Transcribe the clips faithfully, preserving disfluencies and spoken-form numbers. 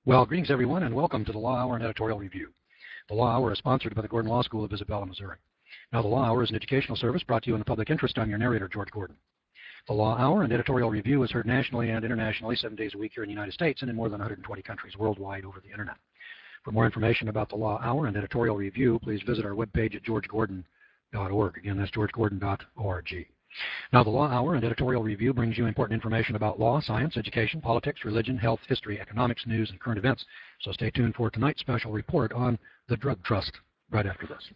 Well, greetings everyone, and welcome to the Law Hour and Editorial Review. The Law Hour is sponsored by the Gordon Law School of Isabella, Missouri. Now, the Law Hour is an educational service brought to you in the public interest. I'm your narrator, George Gordon. The Law Hour and Editorial Review is heard nationally and internationally seven days a week here in the United States and in more than one hundred twenty countries worldwide over the internet. For more information about the Law Hour and Editorial Review, please visit our webpage at george gordon dot org. Again, that's george gordon dot org. Now, the Law Hour and Editorial Review brings you important information about law, science, education, politics, religion, health, history, economics, news, and current events. So stay tuned for tonight's special report on the drug trust right after this.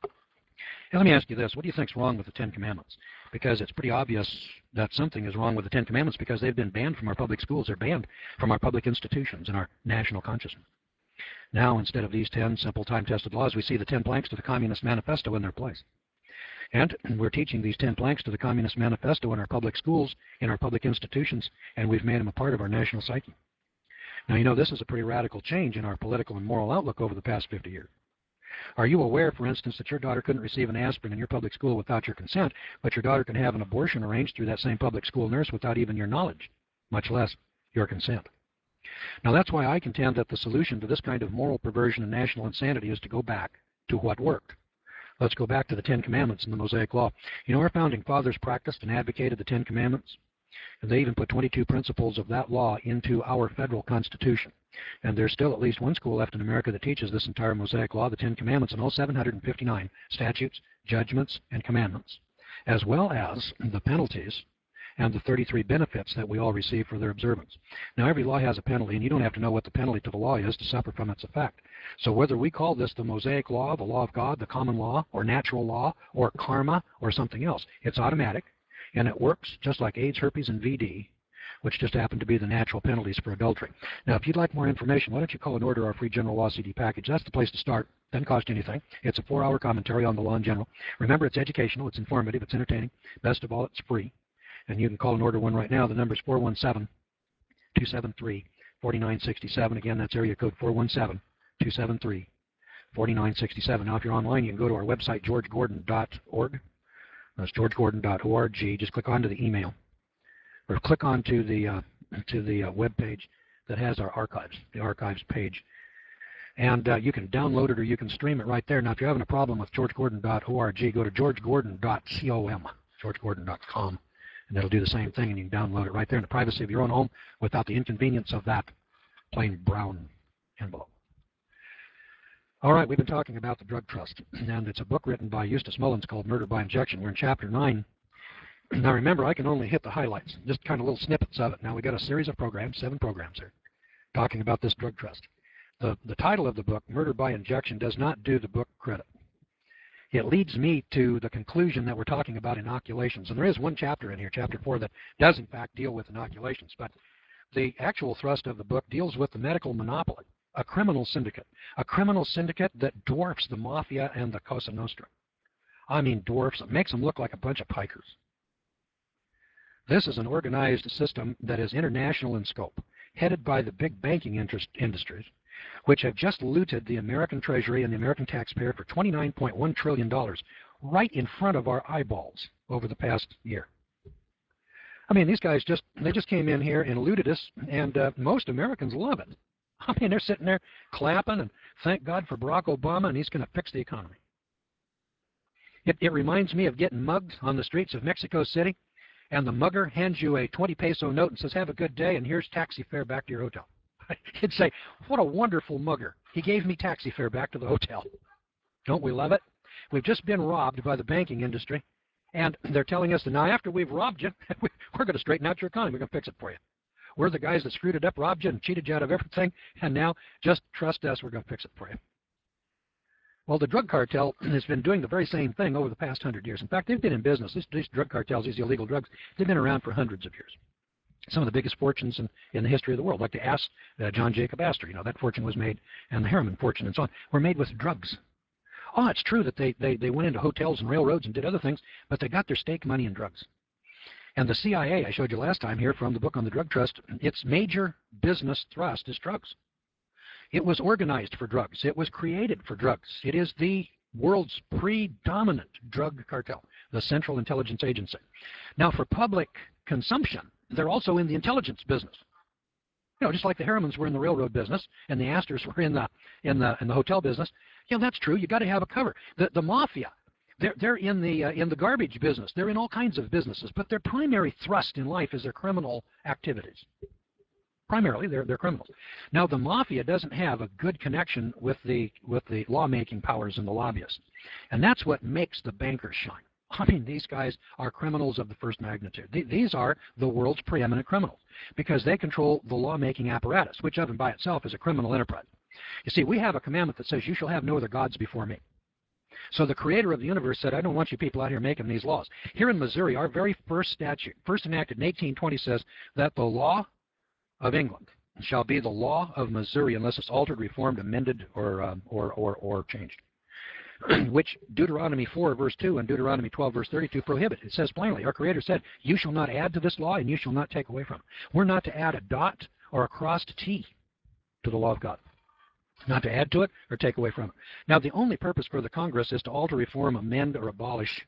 Now, let me ask you this. What do you think is wrong with the Ten Commandments? Because it's pretty obvious that something is wrong with the Ten Commandments because they've been banned from our public schools. They're banned from our public institutions and our national consciousness. Now, instead of these ten simple time-tested laws, we see the ten planks to the Communist Manifesto in their place. And we're teaching these ten planks to the Communist Manifesto in our public schools, in our public institutions, and we've made them a part of our national psyche. Now, you know, this is a pretty radical change in our political and moral outlook over the past fifty years. Are you aware, for instance, that your daughter couldn't receive an aspirin in your public school without your consent, but your daughter can have an abortion arranged through that same public school nurse without even your knowledge, much less your consent? Now, that's why I contend that the solution to this kind of moral perversion and national insanity is to go back to what worked. Let's go back to the Ten Commandments and the Mosaic Law. You know, our founding fathers practiced and advocated the Ten Commandments, and they even put twenty-two principles of that law into our federal Constitution. And there's still at least one school left in America that teaches this entire Mosaic Law, the Ten Commandments, and all seven hundred fifty-nine statutes, judgments, and commandments, as well as the penalties and the thirty-three benefits that we all receive for their observance. Now, every law has a penalty, and you don't have to know what the penalty to the law is to suffer from its effect. So whether we call this the Mosaic Law, the law of God, the common law, or natural law, or karma, or something else, it's automatic, and it works just like AIDS, herpes, and V D, which just happen to be the natural penalties for adultery. Now, if you'd like more information, why don't you call and order our free General Law C D package? That's the place to start. Doesn't cost you anything. It's a four-hour commentary on the law in general. Remember, it's educational, it's informative, it's entertaining. Best of all, it's free. And you can call and order one right now. The number is four one seven, two seven three, four nine six seven. Again, that's area code four one seven, two seven three, four nine six seven. Now, if you're online, you can go to our website, george gordon dot org. That's george gordon dot org. Just click onto the email, or click onto the uh, to the uh, web page that has our archives, the archives page. And uh, you can download it or you can stream it right there. Now, if you're having a problem with george gordon dot org, go to george gordon dot com, george gordon dot com. And it'll do the same thing, and you can download it right there in the privacy of your own home without the inconvenience of that plain brown envelope. All right, we've been talking about the drug trust, and it's a book written by Eustace Mullins called Murder by Injection. We're in chapter nine. Now, remember, I can only hit the highlights, just kind of little snippets of it. Now, we've got a series of programs, seven programs here, talking about this drug trust. The, the title of the book, Murder by Injection, does not do the book credit. It leads me to the conclusion that we're talking about inoculations. And there is one chapter in here, chapter four, that does in fact deal with inoculations. But the actual thrust of the book deals with the medical monopoly, a criminal syndicate, a criminal syndicate that dwarfs the mafia and the Cosa Nostra. I mean dwarfs, it makes them look like a bunch of pikers. This is an organized system that is international in scope, headed by the big banking interest industries, which have just looted the American Treasury and the American taxpayer for twenty-nine point one trillion dollars right in front of our eyeballs over the past year. I mean, these guys just, they just came in here and looted us, and uh, most Americans love it. I mean, they're sitting there clapping and thank God for Barack Obama, and he's going to fix the economy. It, it reminds me of getting mugged on the streets of Mexico City, and the mugger hands you a twenty peso note and says, have a good day, and here's taxi fare back to your hotel. He'd say, what a wonderful mugger. He gave me taxi fare back to the hotel. Don't we love it? We've just been robbed by the banking industry, and they're telling us that now after we've robbed you, we're going to straighten out your economy. We're going to fix it for you. We're the guys that screwed it up, robbed you, and cheated you out of everything, and now just trust us. We're going to fix it for you. Well, the drug cartel has been doing the very same thing over the past hundred years. In fact, they've been in business. These, these drug cartels, these illegal drugs, they've been around for hundreds of years. Some of the biggest fortunes in, in the history of the world, like the Ass, uh, John Jacob Astor, you know, that fortune was made, and the Harriman fortune and so on, were made with drugs. Oh, it's true that they, they, they went into hotels and railroads and did other things, but they got their stake money in drugs. And the C I A, I showed you last time here from the book on the drug trust, its major business thrust is drugs. It was organized for drugs. It was created for drugs. It is the world's predominant drug cartel, the Central Intelligence Agency. Now, for public consumption, they're also in the intelligence business. You know, just like the Harrimans were in the railroad business and the Astors were in the in the in the hotel business. Yeah, that's true. You got to have a cover. The the mafia, they're they're in the uh, in the garbage business. They're in all kinds of businesses, but their primary thrust in life is their criminal activities. Primarily, they're they're criminals. Now, the mafia doesn't have a good connection with the with the lawmaking powers and the lobbyists, and that's what makes the bankers shine. I mean, these guys are criminals of the first magnitude. These are the world's preeminent criminals because they control the lawmaking apparatus, which of and by itself is a criminal enterprise. You see, we have a commandment that says, you shall have no other gods before me. So the creator of the universe said, I don't want you people out here making these laws. Here in Missouri, our very first statute, first enacted in eighteen twenty, says that the law of England shall be the law of Missouri unless it's altered, reformed, amended, or, um, or, or, or changed. Which Deuteronomy four, verse two, and Deuteronomy twelve, verse thirty-two prohibit. It says plainly, our Creator said, you shall not add to this law, and you shall not take away from it. We're not to add a dot or a crossed T to the law of God. Not to add to it or take away from it. Now, the only purpose for the Congress is to alter, reform, amend, or abolish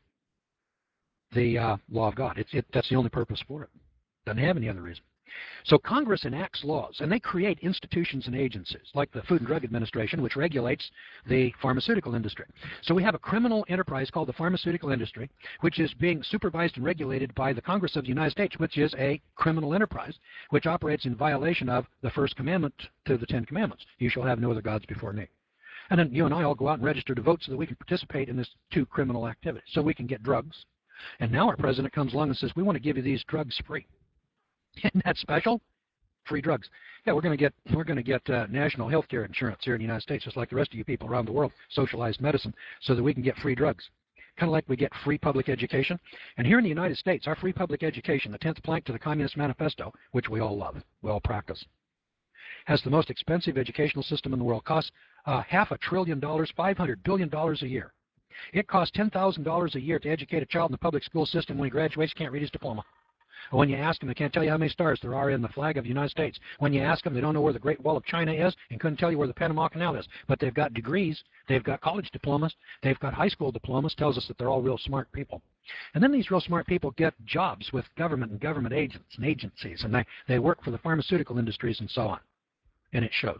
the uh, law of God. It's, it, that's the only purpose for it. Doesn't have any other reason. So Congress enacts laws, and they create institutions and agencies, like the Food and Drug Administration, which regulates the pharmaceutical industry. So we have a criminal enterprise called the pharmaceutical industry, which is being supervised and regulated by the Congress of the United States, which is a criminal enterprise, which operates in violation of the first commandment to the Ten Commandments. You shall have no other gods before me. And then you and I all go out and register to vote so that we can participate in this two criminal activities, so we can get drugs. And now our president comes along and says, we want to give you these drugs free. Isn't that special? Free drugs. Yeah, we're going to get we're going to get uh, national health care insurance here in the United States, just like the rest of you people around the world, socialized medicine, so that we can get free drugs. Kind of like we get free public education. And here in the United States, our free public education, the tenth plank to the Communist Manifesto, which we all love, we all practice, has the most expensive educational system in the world. Costs uh, half a trillion dollars, five hundred billion dollars a year. It costs ten thousand dollars a year to educate a child in the public school system. When he graduates, he can't read his diploma. When you ask them, they can't tell you how many stars there are in the flag of the United States. When you ask them, they don't know where the Great Wall of China is and couldn't tell you where the Panama Canal is. But they've got degrees, they've got college diplomas, they've got high school diplomas, tells us that they're all real smart people. And then these real smart people get jobs with government and government agents and agencies, and they, they work for the pharmaceutical industries and so on. And it shows.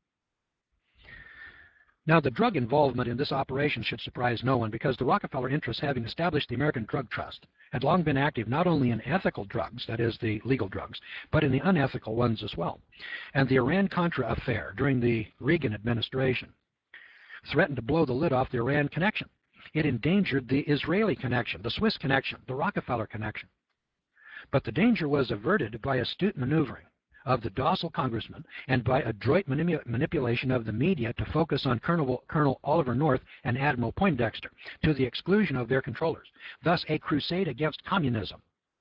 Now, the drug involvement in this operation should surprise no one, because the Rockefeller interests, having established the American Drug Trust, had long been active not only in ethical drugs, that is, the legal drugs, but in the unethical ones as well. And the Iran-Contra affair during the Reagan administration threatened to blow the lid off the Iran connection. It endangered the Israeli connection, the Swiss connection, the Rockefeller connection. But the danger was averted by astute maneuvering of the docile congressman and by adroit manip manipulation of the media to focus on Colonel, Colonel Oliver North and Admiral Poindexter to the exclusion of their controllers. Thus, a crusade against communism,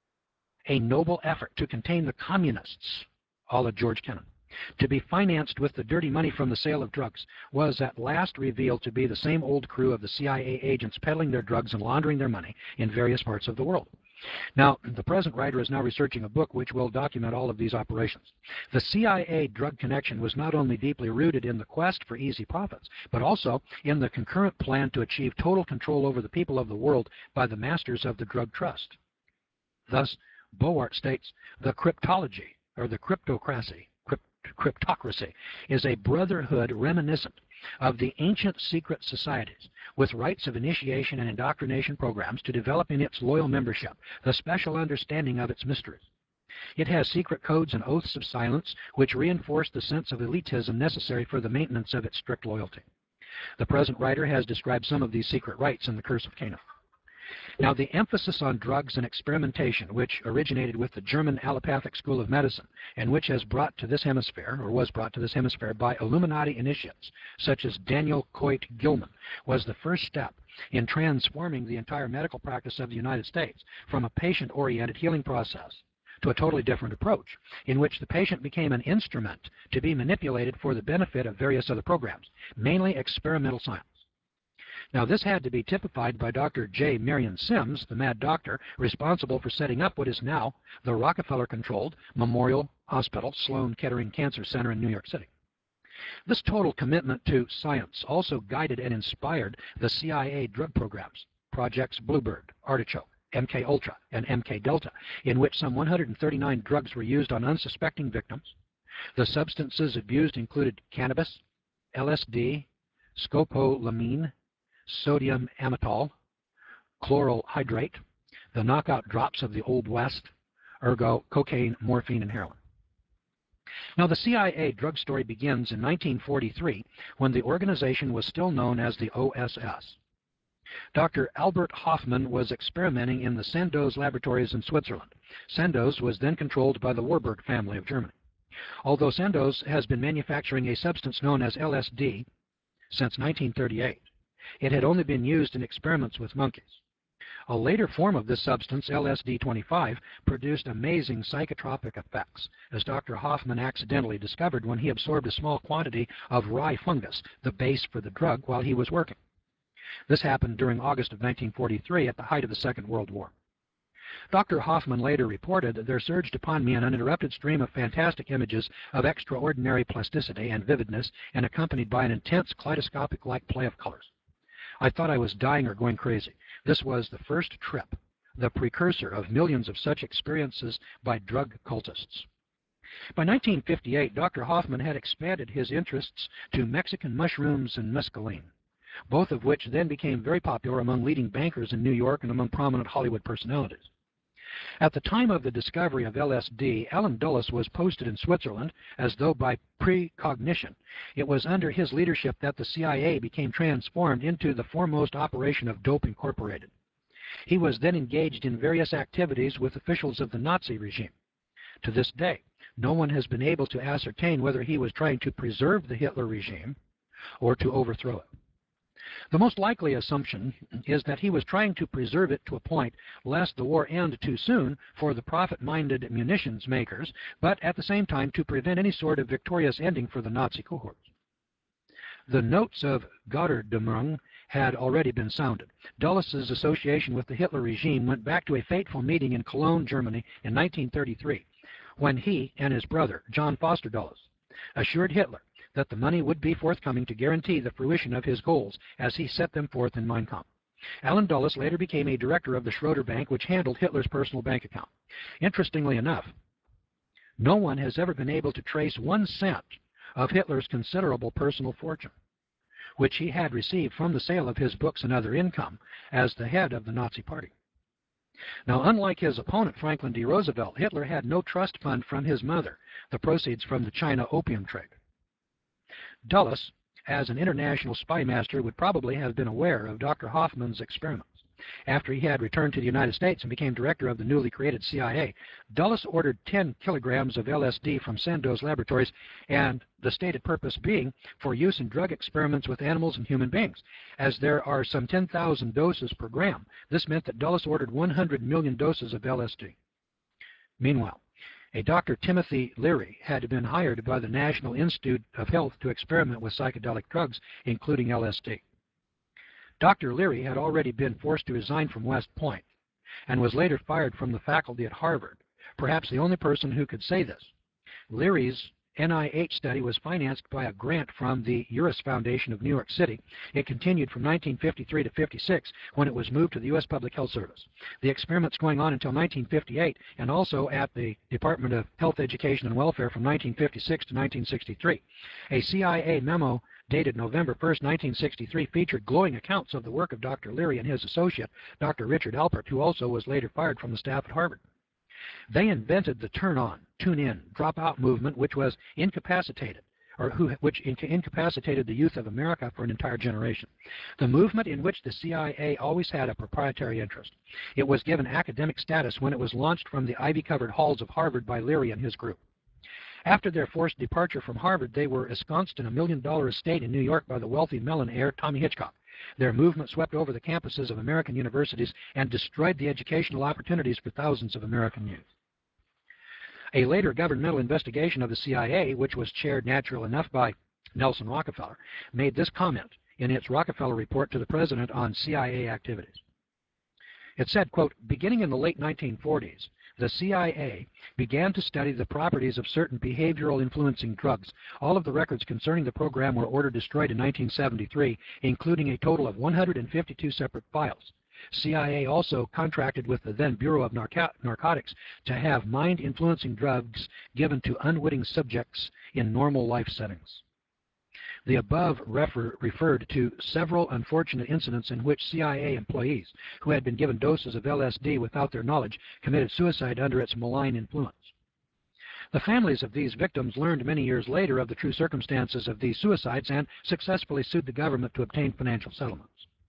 a noble effort to contain the communists, a la George Kennan, to be financed with the dirty money from the sale of drugs, was at last revealed to be the same old crew of the C I A agents peddling their drugs and laundering their money in various parts of the world. Now, the present writer is now researching a book which will document all of these operations. The C I A drug connection was not only deeply rooted in the quest for easy profits, but also in the concurrent plan to achieve total control over the people of the world by the masters of the drug trust. Thus, Boart states, the cryptology, or the cryptocracy, crypt cryptocracy, is a brotherhood reminiscent of the ancient secret societies, with rites of initiation and indoctrination programs to develop in its loyal membership the special understanding of its mysteries. It has secret codes and oaths of silence which reinforce the sense of elitism necessary for the maintenance of its strict loyalty. The present writer has described some of these secret rites in The Curse of Cana. Now, the emphasis on drugs and experimentation, which originated with the German allopathic school of medicine, and which has brought to this hemisphere, or was brought to this hemisphere by Illuminati initiates, such as Daniel Coit Gilman, was the first step in transforming the entire medical practice of the United States from a patient-oriented healing process to a totally different approach, in which the patient became an instrument to be manipulated for the benefit of various other programs, mainly experimental science. Now, this had to be typified by Doctor J. Marion Sims, the mad doctor, responsible for setting up what is now the Rockefeller-controlled Memorial Hospital Sloan Kettering Cancer Center in New York City. This total commitment to science also guided and inspired the C I A drug programs, Projects Bluebird, Artichoke, M K Ultra, and M K Delta, in which some one hundred thirty-nine drugs were used on unsuspecting victims, The substances abused included cannabis, L S D, scopolamine, sodium amytal, chloral hydrate, the knockout drops of the Old West, ergo cocaine, morphine, and heroin. Now, the C I A drug story begins in nineteen forty-three when the organization was still known as the O S S. Doctor Albert Hofmann was experimenting in the Sandoz laboratories in Switzerland. Sandoz was then controlled by the Warburg family of Germany. Although Sandoz has been manufacturing a substance known as L S D since nineteen thirty-eight, it had only been used in experiments with monkeys. A later form of this substance, L S D twenty-five, produced amazing psychotropic effects, as Doctor Hofmann accidentally discovered when he absorbed a small quantity of rye fungus, the base for the drug, while he was working. This happened during August of nineteen forty-three at the height of the Second World War. Doctor Hofmann later reported that there surged upon me an uninterrupted stream of fantastic images of extraordinary plasticity and vividness, and accompanied by an intense kaleidoscopic-like play of colors. I thought I was dying or going crazy. This was the first trip, the precursor of millions of such experiences by drug cultists. By nineteen fifty-eight, Doctor Hofmann had expanded his interests to Mexican mushrooms and mescaline, both of which then became very popular among leading bankers in New York and among prominent Hollywood personalities. At the time of the discovery of L S D, Allen Dulles was posted in Switzerland as though by precognition. It was under his leadership that the C I A became transformed into the foremost operation of Dope Incorporated. He was then engaged in various activities with officials of the Nazi regime. To this day, no one has been able to ascertain whether he was trying to preserve the Hitler regime or to overthrow it. The most likely assumption is that he was trying to preserve it to a point lest the war end too soon for the profit-minded munitions makers, but at the same time to prevent any sort of victorious ending for the Nazi cohorts. The notes of Gotterdammerung had already been sounded. Dulles's association with the Hitler regime went back to a fateful meeting in Cologne, Germany in nineteen thirty-three, when he and his brother, John Foster Dulles, assured Hitler that the money would be forthcoming to guarantee the fruition of his goals as he set them forth in Mein Kampf. Allen Dulles later became a director of the Schroeder Bank, which handled Hitler's personal bank account. Interestingly enough, no one has ever been able to trace one cent of Hitler's considerable personal fortune, which he had received from the sale of his books and other income as the head of the Nazi Party. Now, unlike his opponent, Franklin D. Roosevelt, Hitler had no trust fund from his mother, the proceeds from the China opium trade. Dulles, as an international spy master, would probably have been aware of Doctor Hofmann's experiments. After he had returned to the United States and became director of the newly created C I A, Dulles ordered ten kilograms of L S D from Sandoz Laboratories, and the stated purpose being for use in drug experiments with animals and human beings. As there are some ten thousand doses per gram, this meant that Dulles ordered one hundred million doses of L S D. Meanwhile, a Doctor Timothy Leary had been hired by the National Institute of Health to experiment with psychedelic drugs, including L S D. Doctor Leary had already been forced to resign from West Point and was later fired from the faculty at Harvard, perhaps the only person who could say this. Leary's N I H study was financed by a grant from the Uris Foundation of New York City. It continued from nineteen fifty-three to fifty-six, when it was moved to the U S Public Health Service. The experiments going on until nineteen fifty-eight, and also at the Department of Health, Education, and Welfare from nineteen fifty-six to nineteen sixty-three. A C I A memo dated November first, nineteen sixty-three, featured glowing accounts of the work of Doctor Leary and his associate, Doctor Richard Alpert, who also was later fired from the staff at Harvard. They invented the turn-on, tune-in, drop-out movement, which was incapacitated, or who, which inca incapacitated the youth of America for an entire generation. The movement in which the C I A always had a proprietary interest. It was given academic status when it was launched from the ivy-covered halls of Harvard by Leary and his group. After their forced departure from Harvard, they were ensconced in a million-dollar estate in New York by the wealthy melon heir Tommy Hitchcock. Their movement swept over the campuses of American universities and destroyed the educational opportunities for thousands of American youth. A later governmental investigation of the C I A, which was chaired natural enough by Nelson Rockefeller, made this comment in its Rockefeller report to the president on C I A activities. It said, quote, beginning in the late nineteen forties, the C I A began to study the properties of certain behavioral influencing drugs. All of the records concerning the program were ordered destroyed in nineteen seventy-three, including a total of one hundred fifty-two separate files. C I A also contracted with the then Bureau of Narco Narcotics to have mind-influencing drugs given to unwitting subjects in normal life settings. The above refer referred to several unfortunate incidents in which C I A employees who had been given doses of L S D without their knowledge committed suicide under its malign influence. The families of these victims learned many years later of the true circumstances of these suicides and successfully sued the government to obtain financial settlements.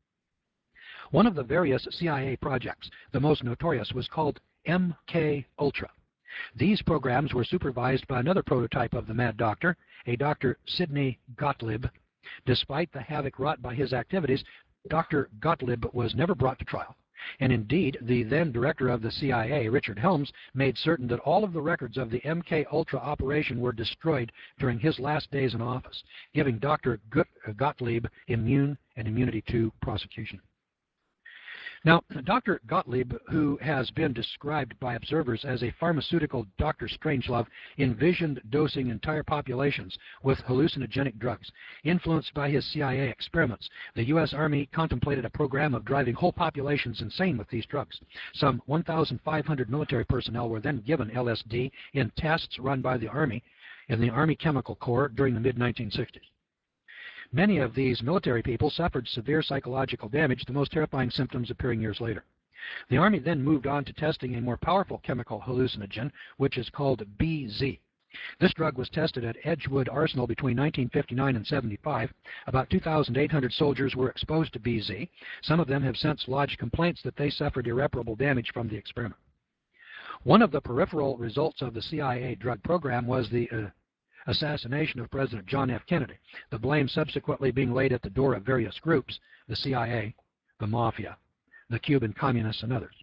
One of the various C I A projects, the most notorious, was called M K Ultra. These programs were supervised by another prototype of the Mad Doctor, a Doctor Sidney Gottlieb. Despite the havoc wrought by his activities, Doctor Gottlieb was never brought to trial. And indeed, the then director of the C I A, Richard Helms, made certain that all of the records of the M K Ultra operation were destroyed during his last days in office, giving Doctor Gottlieb immune and immunity to prosecution. Now, Doctor Gottlieb, who has been described by observers as a pharmaceutical Doctor Strangelove, envisioned dosing entire populations with hallucinogenic drugs. Influenced by his C I A experiments, the U S Army contemplated a program of driving whole populations insane with these drugs. Some one thousand five hundred military personnel were then given L S D in tests run by the Army in the Army Chemical Corps during the mid nineteen sixties. Many of these military people suffered severe psychological damage, the most terrifying symptoms appearing years later. The Army then moved on to testing a more powerful chemical hallucinogen, which is called B Z. This drug was tested at Edgewood Arsenal between nineteen fifty-nine and seventy-five. About two thousand eight hundred soldiers were exposed to B Z. Some of them have since lodged complaints that they suffered irreparable damage from the experiment. One of the peripheral results of the C I A drug program was the uh, assassination of President John F. Kennedy, the blame subsequently being laid at the door of various groups, the C I A, the Mafia, the Cuban Communists, and others.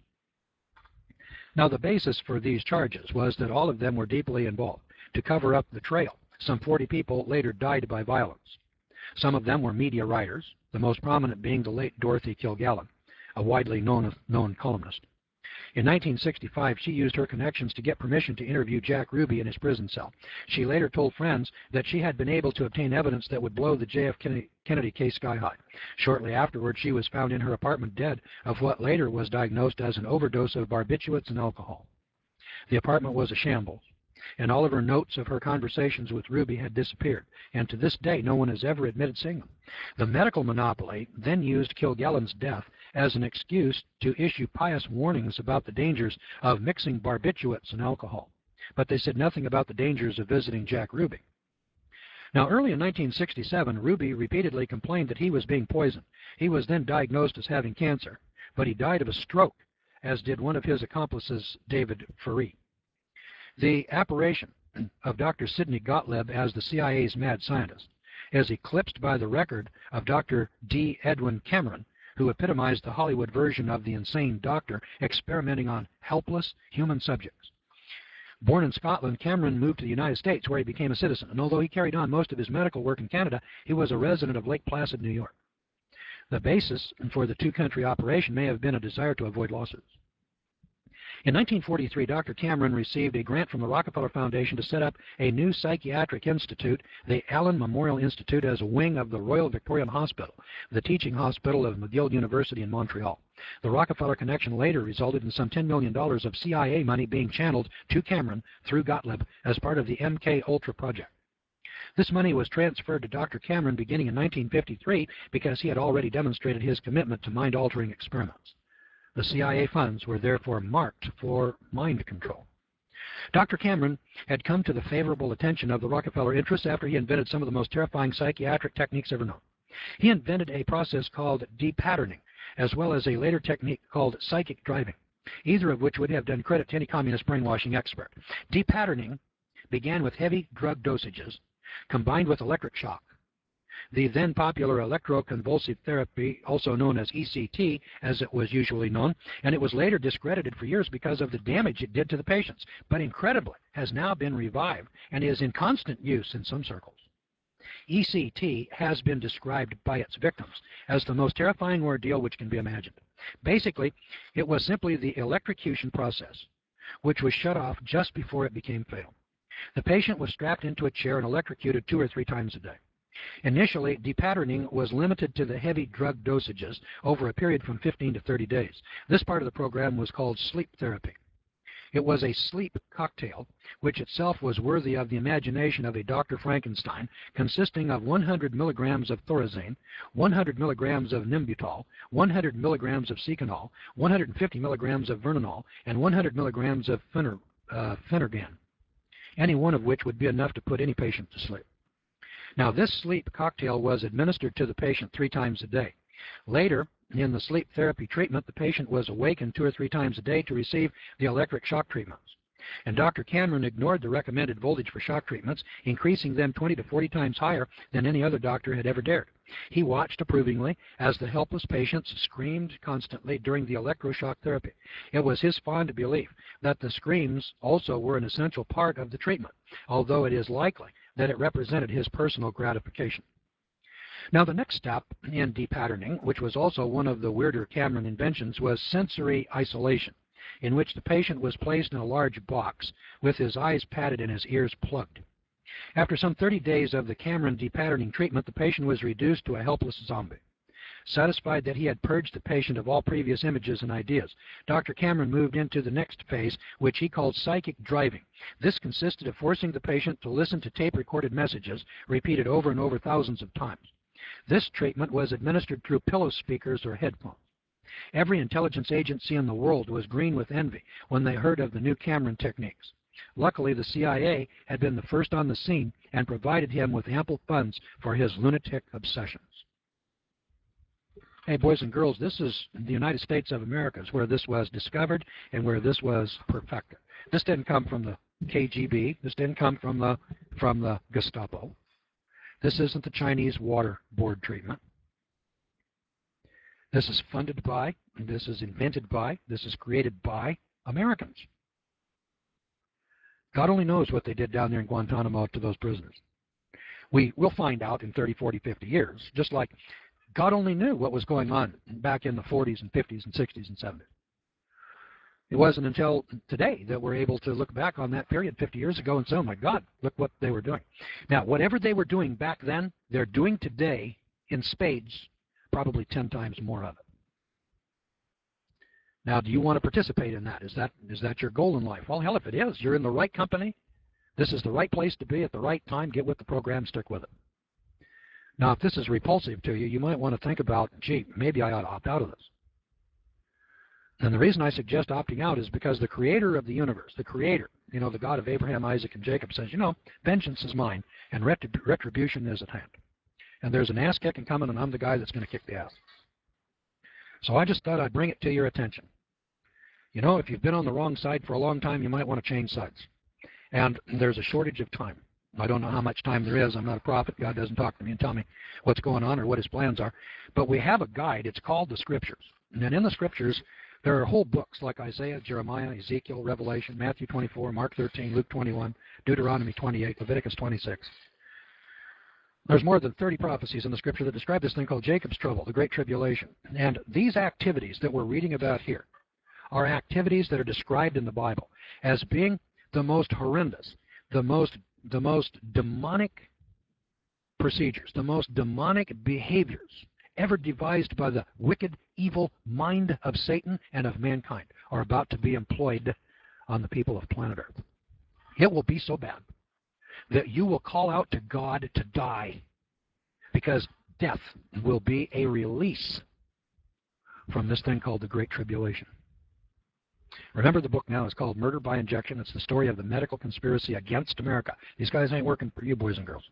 Now, the basis for these charges was that all of them were deeply involved. To cover up the trail, some forty people later died by violence. Some of them were media writers, the most prominent being the late Dorothy Kilgallen, a widely known, known columnist. In nineteen sixty-five, she used her connections to get permission to interview Jack Ruby in his prison cell. She later told friends that she had been able to obtain evidence that would blow the J F Kennedy case sky high. Shortly afterward, she was found in her apartment dead of what later was diagnosed as an overdose of barbiturates and alcohol. The apartment was a shambles, and all of her notes of her conversations with Ruby had disappeared, and to this day no one has ever admitted seeing them. The medical monopoly then used Kilgallen's death as an excuse to issue pious warnings about the dangers of mixing barbiturates and alcohol, but they said nothing about the dangers of visiting Jack Ruby. Now, early in nineteen sixty-seven, Ruby repeatedly complained that he was being poisoned. He was then diagnosed as having cancer, but he died of a stroke, as did one of his accomplices, David Ferree. The apparition of Doctor Sidney Gottlieb as the C I A's mad scientist is eclipsed by the record of Doctor D. Edwin Cameron, who epitomized the Hollywood version of the insane doctor experimenting on helpless human subjects. Born in Scotland, Cameron moved to the United States, where he became a citizen, and although he carried on most of his medical work in Canada, he was a resident of Lake Placid, New York. The basis for the two-country operation may have been a desire to avoid lawsuits. In nineteen forty-three, Doctor Cameron received a grant from the Rockefeller Foundation to set up a new psychiatric institute, the Allen Memorial Institute, as a wing of the Royal Victorian Hospital, the teaching hospital of McGill University in Montreal. The Rockefeller connection later resulted in some ten million dollars of C I A money being channeled to Cameron through Gottlieb as part of the M K Ultra project. This money was transferred to Doctor Cameron beginning in nineteen fifty-three because he had already demonstrated his commitment to mind-altering experiments. The C I A funds were therefore marked for mind control. Doctor Cameron had come to the favorable attention of the Rockefeller interests after he invented some of the most terrifying psychiatric techniques ever known. He invented a process called depatterning, as well as a later technique called psychic driving, either of which would have done credit to any communist brainwashing expert. Depatterning began with heavy drug dosages combined with electric shock. The then popular electroconvulsive therapy, also known as E C T, as it was usually known, and it was later discredited for years because of the damage it did to the patients, but incredibly has now been revived and is in constant use in some circles. E C T has been described by its victims as the most terrifying ordeal which can be imagined. Basically, it was simply the electrocution process, which was shut off just before it became fatal. The patient was strapped into a chair and electrocuted two or three times a day. Initially, depatterning was limited to the heavy drug dosages over a period from fifteen to thirty days. This part of the program was called sleep therapy. It was a sleep cocktail, which itself was worthy of the imagination of a Doctor Frankenstein, consisting of one hundred milligrams of thorazine, one hundred milligrams of Nimbutal, one hundred milligrams of Seconal, one hundred fifty milligrams of Vernonal, and one hundred milligrams of Fener, uh, Phenergan, any one of which would be enough to put any patient to sleep. Now, this sleep cocktail was administered to the patient three times a day. Later, in the sleep therapy treatment, the patient was awakened two or three times a day to receive the electric shock treatments. And Doctor Cameron ignored the recommended voltage for shock treatments, increasing them twenty to forty times higher than any other doctor had ever dared. He watched approvingly as the helpless patients screamed constantly during the electroshock therapy. It was his fond belief that the screams also were an essential part of the treatment, although it is likely that it represented his personal gratification. Now, the next step in depatterning, which was also one of the weirder Cameron inventions, was sensory isolation, in which the patient was placed in a large box with his eyes padded and his ears plugged. After some thirty days of the Cameron depatterning treatment, the patient was reduced to a helpless zombie. Satisfied that he had purged the patient of all previous images and ideas, Doctor Cameron moved into the next phase, which he called psychic driving. This consisted of forcing the patient to listen to tape-recorded messages repeated over and over thousands of times. This treatment was administered through pillow speakers or headphones. Every intelligence agency in the world was green with envy when they heard of the new Cameron techniques. Luckily, the C I A had been the first on the scene and provided him with ample funds for his lunatic obsessions. Hey, boys and girls, this is the United States of America, where this was discovered and where this was perfected. This didn't come from the K G B. This didn't come from the, from the Gestapo. This isn't the Chinese water board treatment. This is funded by, this is invented by, this is created by Americans. God only knows what they did down there in Guantanamo to those prisoners. We will find out in thirty, forty, fifty years, just like God only knew what was going on back in the forties and fifties and sixties and seventies. It wasn't until today that we're able to look back on that period fifty years ago and say, oh my God, look what they were doing. Now, whatever they were doing back then, they're doing today in spades, probably ten times more of it. Now, do you want to participate in that? Is that, is that your goal in life? Well, hell, if it is, you're in the right company. This is the right place to be at the right time. Get with the program, stick with it. Now, if this is repulsive to you, you might want to think about, gee, maybe I ought to opt out of this. And the reason I suggest opting out is because the creator of the universe, the creator, you know, the God of Abraham, Isaac, and Jacob says, you know, vengeance is mine and retribution is at hand. And there's an ass kicking coming and I'm the guy that's going to kick the ass. So I just thought I'd bring it to your attention. You know, if you've been on the wrong side for a long time, you might want to change sides. And there's a shortage of time. I don't know how much time there is. I'm not a prophet. God doesn't talk to me and tell me what's going on or what his plans are. But we have a guide. It's called the Scriptures. And in the Scriptures, there are whole books like Isaiah, Jeremiah, Ezekiel, Revelation, Matthew twenty-four, Mark thirteen, Luke twenty-one, Deuteronomy twenty-eight, Leviticus twenty-six. There's more than thirty prophecies in the Scripture that describe this thing called Jacob's trouble, the Great Tribulation. And these activities that we're reading about here are activities that are described in the Bible as being the most horrendous, the most, the most demonic procedures, the most demonic behaviors ever devised by the wicked, evil mind of Satan and of mankind are about to be employed on the people of planet Earth. It will be so bad that you will call out to God to die, because death will be a release from this thing called the Great Tribulation. Remember, the book now is called Murder by Injection. It's the story of the medical conspiracy against America. These guys ain't working for you, boys and girls.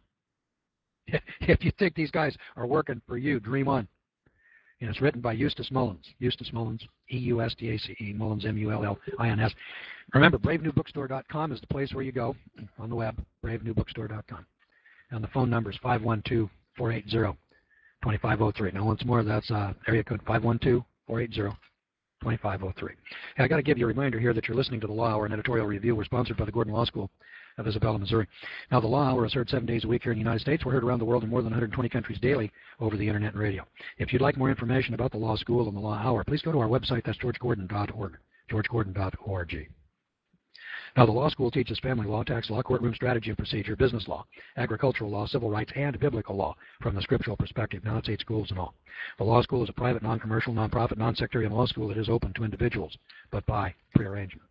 If you think these guys are working for you, dream on. And it's written by Eustace Mullins. Eustace Mullins, E U S T A C E, Mullins, M U L L I N S. Remember, brave new bookstore dot com is the place where you go on the web, brave new bookstore dot com. And the phone number is five one two, four eight zero, two five zero three. Now, once more, that's uh, area code five one two, four eight zero, two five zero three. Hey, I got to give you a reminder here that you're listening to the Law Hour and Editorial Review. We're sponsored by the Gordon Law School of Isabella, Missouri. Now, the Law Hour is heard seven days a week here in the United States. We're heard around the world in more than one hundred twenty countries daily over the internet and radio. If you'd like more information about the Law School and the Law Hour, please go to our website. That's george gordon dot org, george gordon dot org. Now, the law school teaches family law, tax law, courtroom strategy and procedure, business law, agricultural law, civil rights, and biblical law from the scriptural perspective. Now, it's eight schools in all. The law school is a private, non-commercial, non-profit, non-sectarian law school that is open to individuals, but by prearrangement.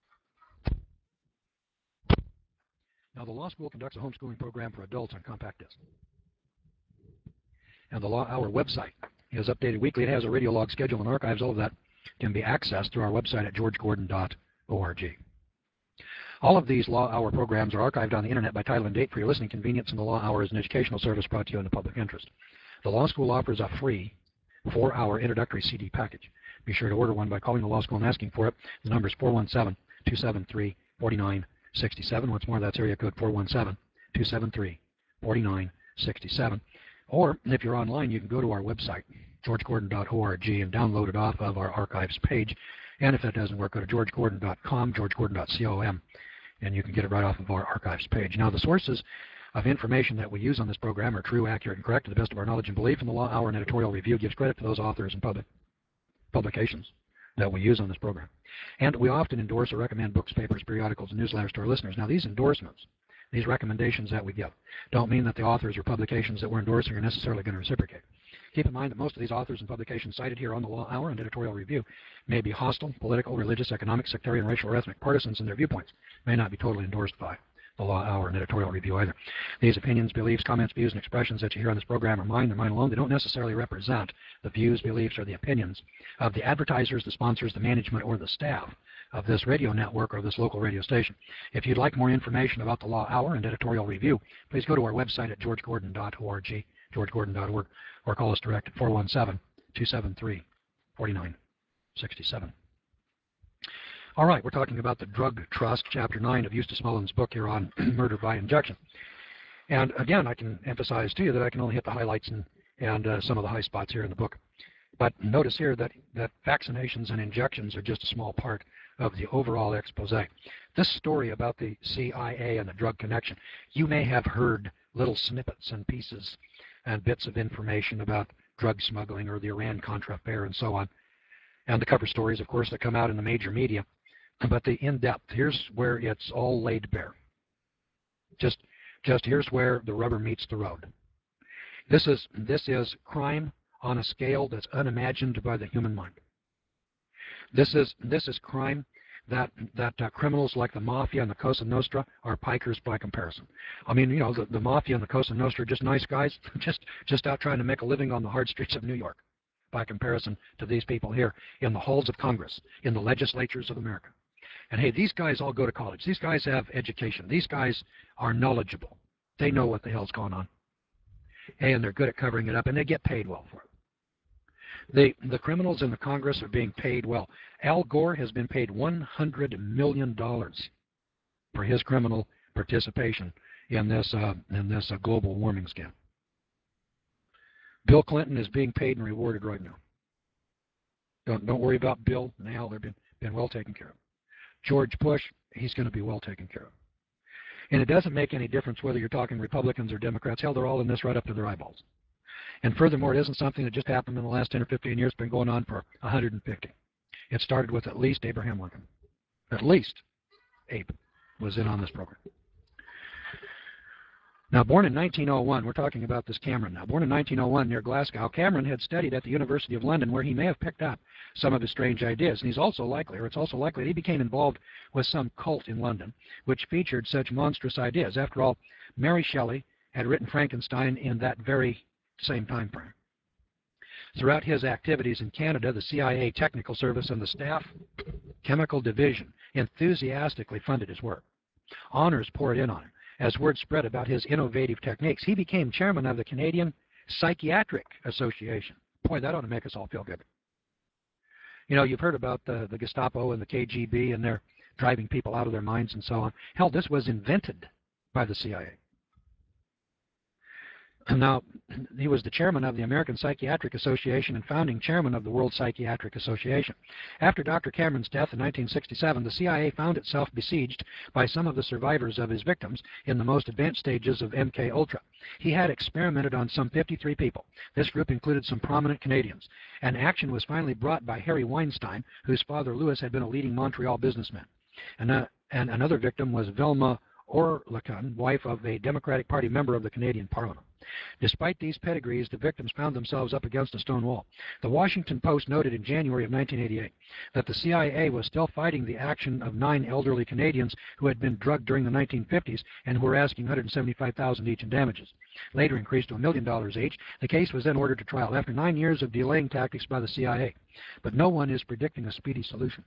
Now, the law school conducts a homeschooling program for adults on compact disc. And the Law Hour website is updated weekly. It has a radio log schedule and archives. All of that can be accessed through our website at george gordon dot org. All of these Law Hour programs are archived on the internet by title and date for your listening convenience, and the Law Hour is an educational service brought to you in the public interest. The Law School offers a free four-hour introductory C D package. Be sure to order one by calling the Law School and asking for it. The number is four one seven, two seven three, four nine six seven. Once more, that's area code four one seven, two seven three, four nine six seven. Or, if you're online, you can go to our website, george gordon dot org, and download it off of our archives page. And if that doesn't work, go to george gordon dot com, george gordon dot com, and you can get it right off of our archives page. Now, the sources of information that we use on this program are true, accurate, and correct to the best of our knowledge and belief, and the Law Hour and Editorial Review gives credit to those authors and public publications that we use on this program. And we often endorse or recommend books, papers, periodicals, and newsletters to our listeners. Now, these endorsements, these recommendations that we give, don't mean that the authors or publications that we're endorsing are necessarily going to reciprocate. Keep in mind that most of these authors and publications cited here on the Law Hour and Editorial Review may be hostile, political, religious, economic, sectarian, racial, or ethnic partisans in their viewpoints, may not be totally endorsed by the Law Hour and Editorial Review either. These opinions, beliefs, comments, views, and expressions that you hear on this program are mine. They're mine alone. They don't necessarily represent the views, beliefs, or the opinions of the advertisers, the sponsors, the management, or the staff of this radio network or this local radio station. If you'd like more information about the Law Hour and Editorial Review, please go to our website at george gordon dot org, george gordon dot org, or call us direct at four one seven, two seven three, four nine six seven. All right, we're talking about the Drug Trust, Chapter nine of Eustace Mullins' book here on murder by injection. And again, I can emphasize to you that I can only hit the highlights and, and uh, some of the high spots here in the book. But notice here that, that vaccinations and injections are just a small part of the overall expose. This story about the C I A and the drug connection, you may have heard little snippets and pieces and bits of information about drug smuggling or the Iran-Contra affair and so on, and the cover stories, of course, that come out in the major media. But the in-depth, here's where it's all laid bare. Just, just here's where the rubber meets the road. This is, this is crime on a scale that's unimagined by the human mind. This is, this is crime that, that uh, criminals like the Mafia and the Cosa Nostra are pikers by comparison. I mean, you know, the, the Mafia and the Cosa Nostra are just nice guys, just, just out trying to make a living on the hard streets of New York by comparison to these people here in the halls of Congress, in the legislatures of America. And hey, these guys all go to college. These guys have education. These guys are knowledgeable. They know what the hell's going on. Hey, and they're good at covering it up, and they get paid well for it. The, the criminals in the Congress are being paid well. Al Gore has been paid one hundred million dollars for his criminal participation in this, uh, in this uh, global warming scam. Bill Clinton is being paid and rewarded right now. Don't, don't worry about Bill and Al. They've been, been well taken care of. George Bush, he's going to be well taken care of. And it doesn't make any difference whether you're talking Republicans or Democrats. Hell, they're all in this right up to their eyeballs. And furthermore, it isn't something that just happened in the last ten or fifteen years. It's been going on for one hundred fifty. It started with at least Abraham Lincoln. At least Abe was in on this program. Now, born in nineteen oh one, we're talking about this Cameron now. Born in nineteen oh one near Glasgow, Cameron had studied at the University of London, where he may have picked up some of his strange ideas. And he's also likely, or it's also likely, that he became involved with some cult in London, which featured such monstrous ideas. After all, Mary Shelley had written Frankenstein in that very same time frame. Throughout his activities in Canada, the C I A Technical Service and the Staff Chemical Division enthusiastically funded his work. Honors poured in on him. As word spread about his innovative techniques, he became chairman of the Canadian Psychiatric Association. Boy, that ought to make us all feel good. You know, you've heard about the, the Gestapo and the K G B, and they're driving people out of their minds and so on. Hell, this was invented by the C I A. Now, he was the chairman of the American Psychiatric Association and founding chairman of the World Psychiatric Association. After Doctor Cameron's death in nineteen sixty-seven, the C I A found itself besieged by some of the survivors of his victims in the most advanced stages of M K Ultra. He had experimented on some fifty-three people. This group included some prominent Canadians. And action was finally brought by Harry Weinstein, whose father Louis had been a leading Montreal businessman. And uh, and another victim was Velma Orlecan, wife of a Democratic Party member of the Canadian Parliament. Despite these pedigrees, the victims found themselves up against a stone wall. The Washington Post noted in January of nineteen eighty-eight that the C I A was still fighting the action of nine elderly Canadians who had been drugged during the nineteen fifties and who were asking one hundred seventy-five thousand dollars each in damages, later increased to a million dollars each. The case was then ordered to trial after nine years of delaying tactics by the C I A, but no one is predicting a speedy solution.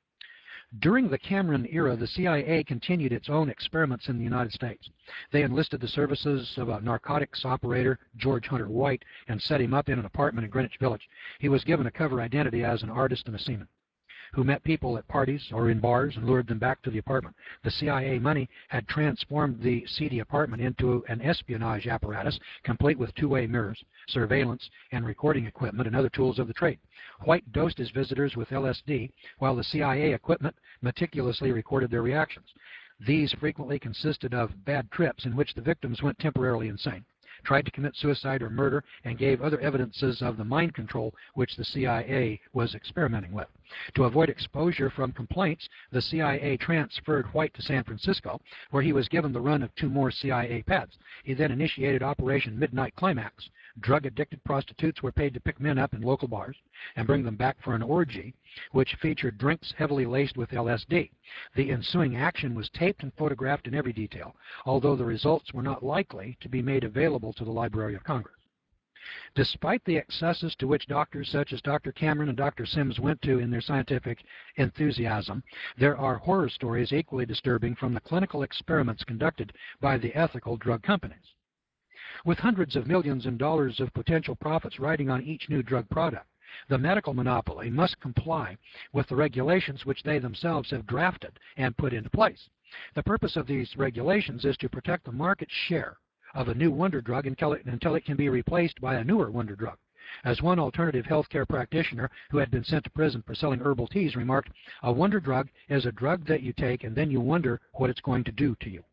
During the Cameron era, the C I A continued its own experiments in the United States. They enlisted the services of a narcotics operator, George Hunter White, and set him up in an apartment in Greenwich Village. He was given a cover identity as an artist and a seaman who met people at parties or in bars and lured them back to the apartment. The C I A money had transformed the seedy apartment into an espionage apparatus, complete with two-way mirrors, surveillance, and recording equipment and other tools of the trade. White dosed his visitors with L S D, while the C I A equipment meticulously recorded their reactions. These frequently consisted of bad trips in which the victims went temporarily insane, tried to commit suicide or murder, and gave other evidences of the mind control which the C I A was experimenting with. To avoid exposure from complaints, the C I A transferred White to San Francisco, where he was given the run of two more C I A pads. He then initiated Operation Midnight Climax. Drug-addicted prostitutes were paid to pick men up in local bars and bring them back for an orgy, which featured drinks heavily laced with L S D. The ensuing action was taped and photographed in every detail, although the results were not likely to be made available to the Library of Congress. Despite the excesses to which doctors such as Doctor Cameron and Doctor Sims went to in their scientific enthusiasm, there are horror stories equally disturbing from the clinical experiments conducted by the ethical drug companies. With hundreds of millions of dollars of potential profits riding on each new drug product, the medical monopoly must comply with the regulations which they themselves have drafted and put into place. The purpose of these regulations is to protect the market share of a new wonder drug until it, until it can be replaced by a newer wonder drug. As one alternative healthcare practitioner who had been sent to prison for selling herbal teas remarked, "A wonder drug is a drug that you take and then you wonder what it's going to do to you."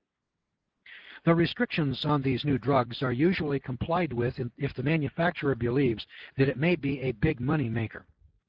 The restrictions on these new drugs are usually complied with if the manufacturer believes that it may be a big money maker.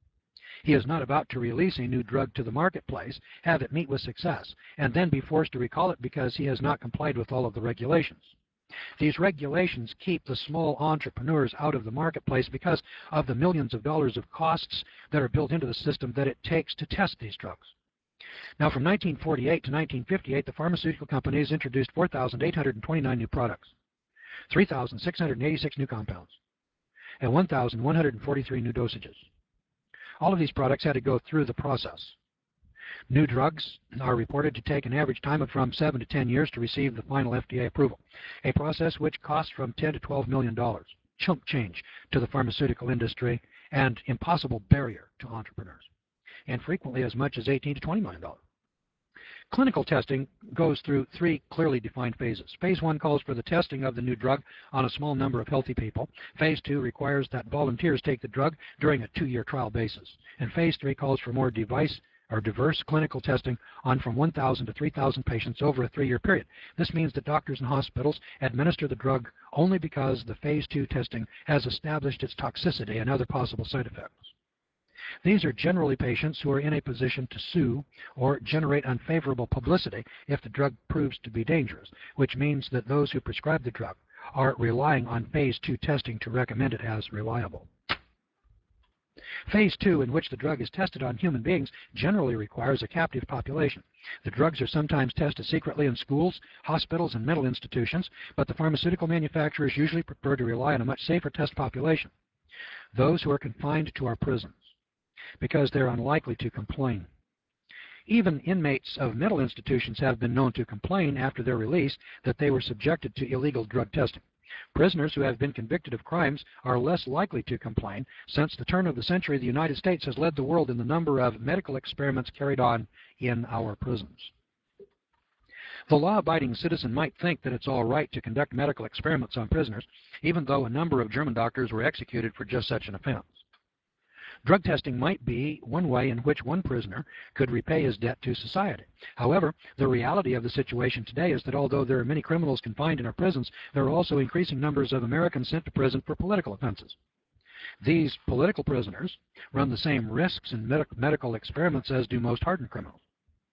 He is not about to release a new drug to the marketplace, have it meet with success, and then be forced to recall it because he has not complied with all of the regulations. These regulations keep the small entrepreneurs out of the marketplace because of the millions of dollars of costs that are built into the system that it takes to test these drugs. Now, from nineteen forty-eight to nineteen fifty-eight, the pharmaceutical companies introduced four thousand eight hundred twenty-nine new products, three thousand six hundred eighty-six new compounds, and one thousand one hundred forty-three new dosages. All of these products had to go through the process. New drugs are reported to take an average time of from seven to ten years to receive the final F D A approval, a process which costs from ten to twelve million dollars, chump change to the pharmaceutical industry and impossible barrier to entrepreneurs, and frequently as much as eighteen to twenty million dollars. Clinical testing goes through three clearly defined phases. Phase one calls for the testing of the new drug on a small number of healthy people. Phase two requires that volunteers take the drug during a two-year trial basis. And phase three calls for more device or diverse clinical testing on from one thousand to three thousand patients over a three-year period. This means that doctors and hospitals administer the drug only because the phase two testing has established its toxicity and other possible side effects. These are generally patients who are in a position to sue or generate unfavorable publicity if the drug proves to be dangerous, which means that those who prescribe the drug are relying on phase two testing to recommend it as reliable. Phase two, in which the drug is tested on human beings, generally requires a captive population. The drugs are sometimes tested secretly in schools, hospitals, and mental institutions, but the pharmaceutical manufacturers usually prefer to rely on a much safer test population, those who are confined to our prisons, because they're unlikely to complain. Even inmates of mental institutions have been known to complain after their release that they were subjected to illegal drug testing. Prisoners who have been convicted of crimes are less likely to complain. Since the turn of the century, the United States has led the world in the number of medical experiments carried on in our prisons. The law-abiding citizen might think that it's all right to conduct medical experiments on prisoners, even though a number of German doctors were executed for just such an offense. Drug testing might be one way in which one prisoner could repay his debt to society. However, the reality of the situation today is that although there are many criminals confined in our prisons, there are also increasing numbers of Americans sent to prison for political offenses. These political prisoners run the same risks in med medical experiments as do most hardened criminals.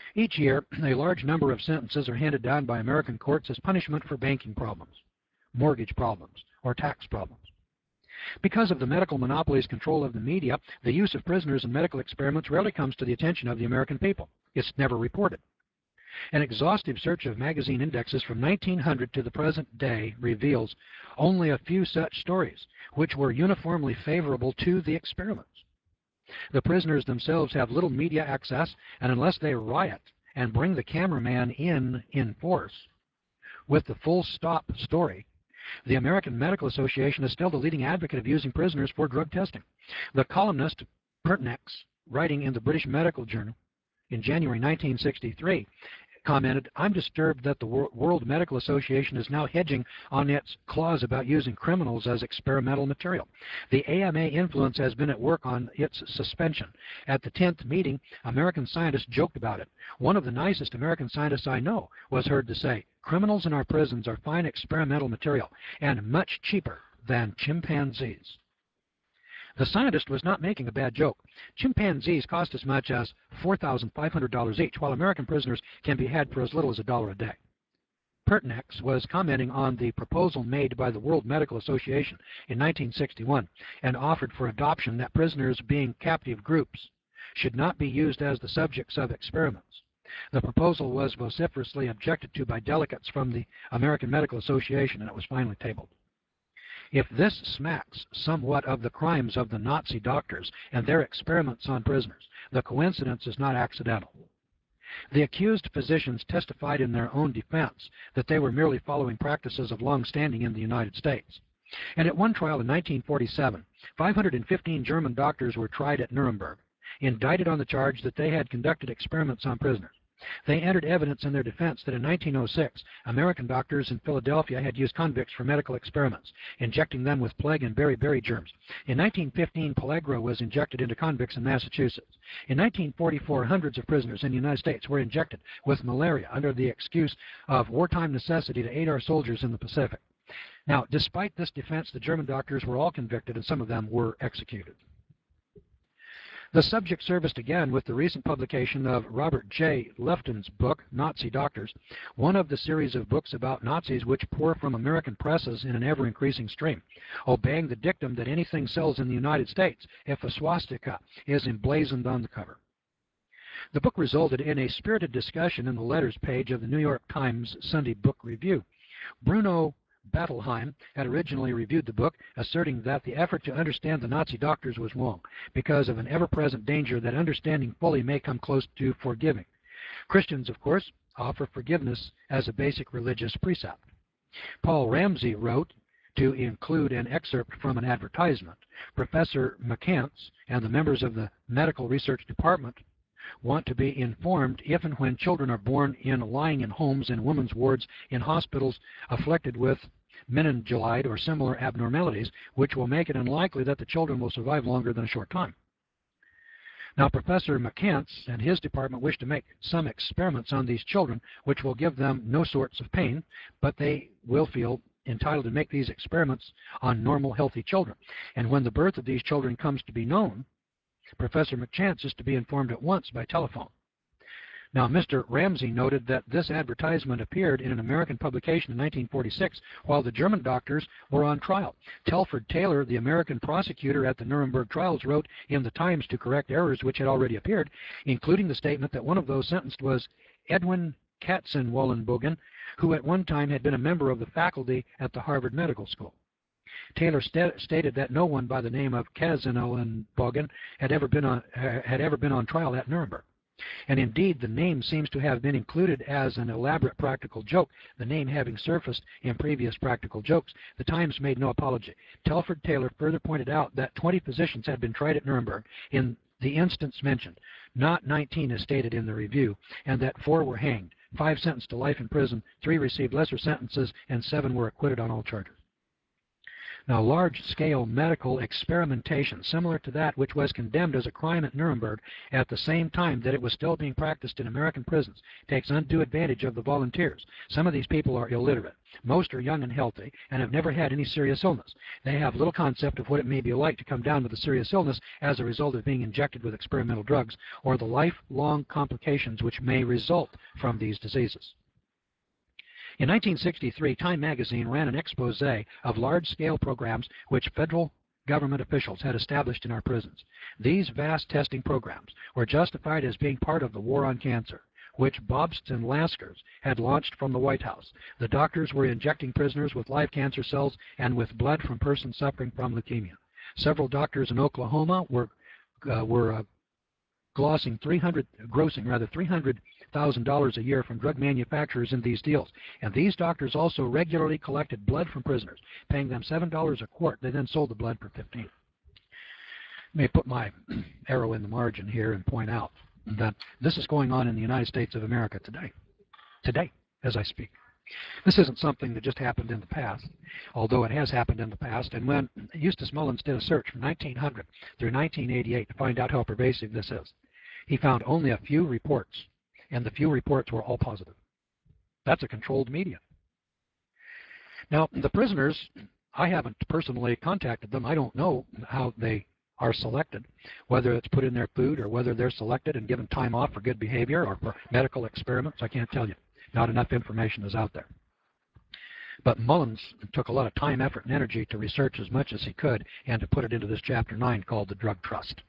Each year, a large number of sentences are handed down by American courts as punishment for banking problems, mortgage problems, or tax problems. Because of the medical monopoly's control of the media, the use of prisoners in medical experiments rarely comes to the attention of the American people. It's never reported. An exhaustive search of magazine indexes from nineteen hundred to the present day reveals only a few such stories, which were uniformly favorable to the experiments. The prisoners themselves have little media access, and unless they riot and bring the cameraman in in force with the full stop story, the American Medical Association is still the leading advocate of using prisoners for drug testing. The columnist Pertinax, writing in the British Medical Journal in January nineteen sixty-three, commented, "I'm disturbed that the World Medical Association is now hedging on its clause about using criminals as experimental material. The A M A influence has been at work on its suspension. At the tenth meeting, American scientists joked about it. One of the nicest American scientists I know was heard to say, 'Criminals in our prisons are fine experimental material and much cheaper than chimpanzees.'" The scientist was not making a bad joke. Chimpanzees cost as much as four thousand five hundred dollars each, while American prisoners can be had for as little as a dollar a day. Pertinax was commenting on the proposal made by the World Medical Association in nineteen sixty-one and offered for adoption that prisoners being captive groups should not be used as the subjects of experiments. The proposal was vociferously objected to by delegates from the American Medical Association, and it was finally tabled. If this smacks somewhat of the crimes of the Nazi doctors and their experiments on prisoners, the coincidence is not accidental. The accused physicians testified in their own defense that they were merely following practices of long standing in the United States. And at one trial in nineteen forty-seven, five hundred fifteen German doctors were tried at Nuremberg, indicted on the charge that they had conducted experiments on prisoners. They entered evidence in their defense that in nineteen oh six, American doctors in Philadelphia had used convicts for medical experiments, injecting them with plague and beriberi germs. In nineteen fifteen, Pellagra was injected into convicts in Massachusetts. In nineteen forty-four, hundreds of prisoners in the United States were injected with malaria under the excuse of wartime necessity to aid our soldiers in the Pacific. Now, despite this defense, the German doctors were all convicted, and some of them were executed. The subject surfaced again with the recent publication of Robert J. Lufton's book, Nazi Doctors, one of the series of books about Nazis which pour from American presses in an ever-increasing stream, obeying the dictum that anything sells in the United States if a swastika is emblazoned on the cover. The book resulted in a spirited discussion in the letters page of the New York Times Sunday Book Review. Bruno Bettelheim had originally reviewed the book, asserting that the effort to understand the Nazi doctors was wrong because of an ever-present danger that understanding fully may come close to forgiving. Christians, of course, offer forgiveness as a basic religious precept. Paul Ramsey wrote to include an excerpt from an advertisement. Professor McCants and the members of the Medical Research Department want to be informed if and when children are born in lying in homes and women's wards in hospitals afflicted with meningeal or similar abnormalities, which will make it unlikely that the children will survive longer than a short time. Now, Professor McCants and his department wish to make some experiments on these children, which will give them no sorts of pain, but they will feel entitled to make these experiments on normal, healthy children. And when the birth of these children comes to be known, Professor McCants is to be informed at once by telephone. Now, Mister Ramsey noted that this advertisement appeared in an American publication in nineteen forty-six while the German doctors were on trial. Telford Taylor, the American prosecutor at the Nuremberg trials, wrote in the Times to correct errors which had already appeared, including the statement that one of those sentenced was Edwin Katzenwollenbogen, who at one time had been a member of the faculty at the Harvard Medical School. Taylor st stated that no one by the name of Katzenwollenbogen had ever been on had ever been on trial at Nuremberg. And indeed, the name seems to have been included as an elaborate practical joke, the name having surfaced in previous practical jokes. The Times made no apology. Telford Taylor further pointed out that twenty physicians had been tried at Nuremberg in the instance mentioned, not nineteen as stated in the review, and that four were hanged, five sentenced to life in prison, three received lesser sentences, and seven were acquitted on all charges. Now, large-scale medical experimentation, similar to that which was condemned as a crime at Nuremberg at the same time that it was still being practiced in American prisons, takes undue advantage of the volunteers. Some of these people are illiterate. Most are young and healthy and have never had any serious illness. They have little concept of what it may be like to come down with a serious illness as a result of being injected with experimental drugs or the lifelong complications which may result from these diseases. In nineteen sixty-three, Time magazine ran an expose of large-scale programs which federal government officials had established in our prisons. These vast testing programs were justified as being part of the war on cancer, which Bobst and Laskers had launched from the White House. The doctors were injecting prisoners with live cancer cells and with blood from persons suffering from leukemia. Several doctors in Oklahoma were uh, were uh, glossing three hundred, grossing rather three hundred thousand dollars a year from drug manufacturers in these deals. And these doctors also regularly collected blood from prisoners, paying them seven dollars a quart. They then sold the blood for fifteen dollars. Let me put my arrow in the margin here and point out that this is going on in the United States of America today. Today, as I speak. This isn't something that just happened in the past, although it has happened in the past. And when Eustace Mullins did a search from nineteen hundred through nineteen eighty-eight to find out how pervasive this is, he found only a few reports, and the few reports were all positive. That's a controlled media. Now, the prisoners, I haven't personally contacted them. I don't know how they are selected, whether it's put in their food or whether they're selected and given time off for good behavior or for medical experiments. I can't tell you. Not enough information is out there. But Mullins took a lot of time, effort, and energy to research as much as he could and to put it into this chapter nine called The Drug Trust.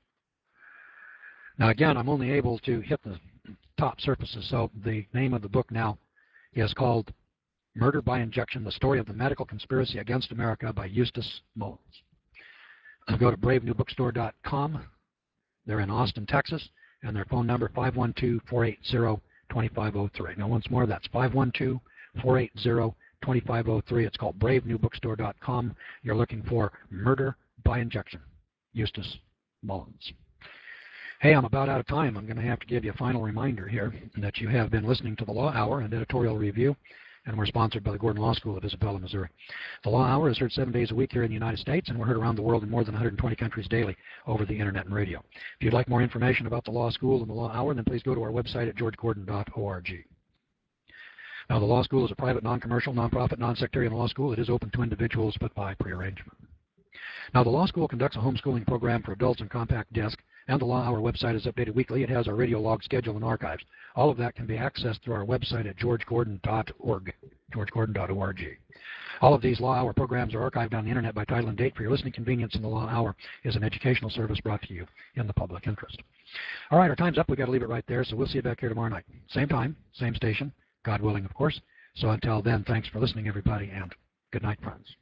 Now, again, I'm only able to hit the top surfaces, so the name of the book now is called Murder by Injection, The Story of the Medical Conspiracy Against America by Eustace Mullins. Go to brave new bookstore dot com. They're in Austin, Texas, and their phone number five one two, four eight zero, two five zero three. Now, once more, that's five one two, four eight zero, two five zero three. It's called brave new bookstore dot com. You're looking for Murder by Injection, Eustace Mullins. Hey, I'm about out of time. I'm going to have to give you a final reminder here that you have been listening to the Law Hour and Editorial Review, and we're sponsored by the Gordon Law School of Isabella, Missouri. The Law Hour is heard seven days a week here in the United States, and we're heard around the world in more than one hundred twenty countries daily over the Internet and radio. If you'd like more information about the Law School and the Law Hour, then please go to our website at george gordon dot org. Now, the Law School is a private, non-commercial, non-profit, non-sectarian law school. It is open to individuals, but by prearrangement. Now, the Law School conducts a homeschooling program for adults on compact disc, and the Law Hour website is updated weekly. It has our radio log schedule and archives. All of that can be accessed through our website at george gordon dot org, george gordon dot org. All of these Law Hour programs are archived on the Internet by title and date for your listening convenience, and the Law Hour is an educational service brought to you in the public interest. All right, our time's up. We've got to leave it right there, so we'll see you back here tomorrow night. Same time, same station, God willing, of course. So until then, thanks for listening, everybody, and good night, friends.